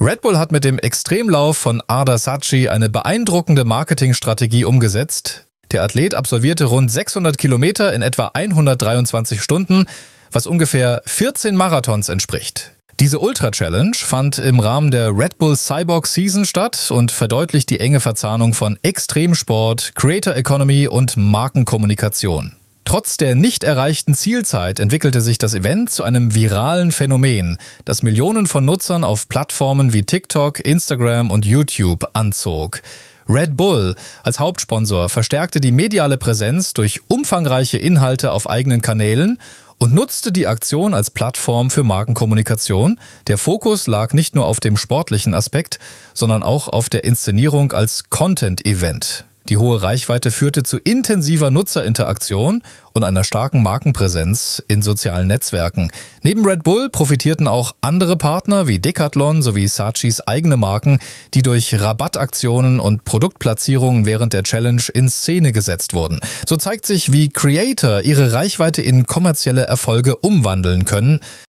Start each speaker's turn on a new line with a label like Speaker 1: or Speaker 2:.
Speaker 1: Red Bull hat mit dem Extremlauf von Ardha Sachi eine beeindruckende Marketingstrategie umgesetzt. Der Athlet absolvierte rund 600 Kilometer in etwa 123 Stunden, was ungefähr 14 Marathons entspricht. Diese Ultra-Challenge fand im Rahmen der Red Bull Cyborg Season statt und verdeutlicht die enge Verzahnung von Extremsport, Creator Economy und Markenkommunikation. Trotz der nicht erreichten Zielzeit entwickelte sich das Event zu einem viralen Phänomen, das Millionen von Nutzern auf Plattformen wie TikTok, Instagram und YouTube anzog. Red Bull als Hauptsponsor verstärkte die mediale Präsenz durch umfangreiche Inhalte auf eigenen Kanälen und nutzte die Aktion als Plattform für Markenkommunikation. Der Fokus lag nicht nur auf dem sportlichen Aspekt, sondern auch auf der Inszenierung als Content-Event. Die hohe Reichweite führte zu intensiver Nutzerinteraktion und einer starken Markenpräsenz in sozialen Netzwerken. Neben Red Bull profitierten auch andere Partner wie Decathlon sowie Sachis eigene Marken, die durch Rabattaktionen und Produktplatzierungen während der Challenge in Szene gesetzt wurden. So zeigt sich, wie Creator ihre Reichweite in kommerzielle Erfolge umwandeln können.